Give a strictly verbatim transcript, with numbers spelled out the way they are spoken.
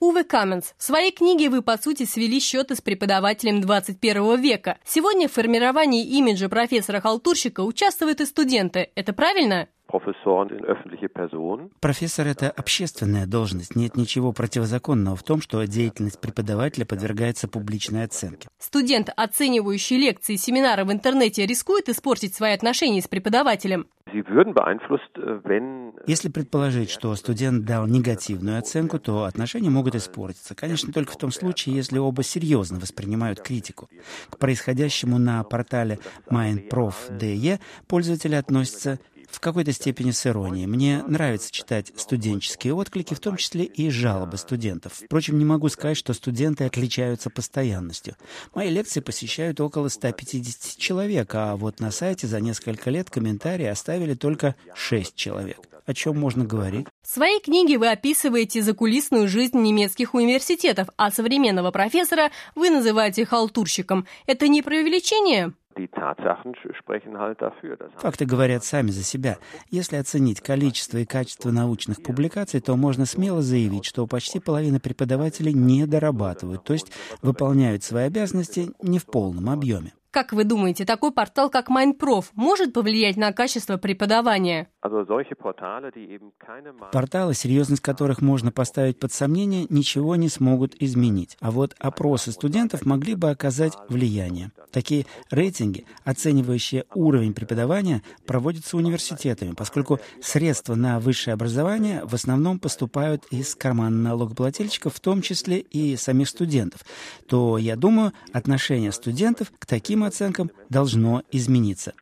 Уве Каменс. В своей книге вы, по сути, свели счеты с преподавателем двадцать первого века. Сегодня в формировании имиджа профессора-халтурщика участвуют и студенты. Это правильно? Профессор – это общественная должность. Нет ничего противозаконного в том, что деятельность преподавателя подвергается публичной оценке. Студент, оценивающий лекции и семинары в интернете, рискует испортить свои отношения с преподавателем? Если предположить, что студент дал негативную оценку, то отношения могут испортиться. Конечно, только в том случае, если оба серьезно воспринимают критику. К происходящему на портале майндпроф точка де пользователи относятся в какой-то степени с иронией. Мне нравится читать студенческие отклики, в том числе и жалобы студентов. Впрочем, не могу сказать, что студенты отличаются постоянностью. Мои лекции посещают около ста пятидесяти человек, а вот на сайте за несколько лет комментарии оставили только шесть человек. О чем можно говорить? В своей книге вы описываете закулисную жизнь немецких университетов, а современного профессора вы называете халтурщиком. Это не преувеличение? Факты говорят сами за себя. Если оценить количество и качество научных публикаций, то можно смело заявить, что почти половина преподавателей не дорабатывают, то есть выполняют свои обязанности не в полном объеме. Как вы думаете, такой портал, как майндпроф, может повлиять на качество преподавания? Порталы, серьезность которых можно поставить под сомнение, ничего не смогут изменить. А вот опросы студентов могли бы оказать влияние. Такие рейтинги, оценивающие уровень преподавания, проводятся университетами, поскольку средства на высшее образование в основном поступают из кармана налогоплательщиков, в том числе и самих студентов, то, я думаю, отношение студентов к таким оценкам должно измениться.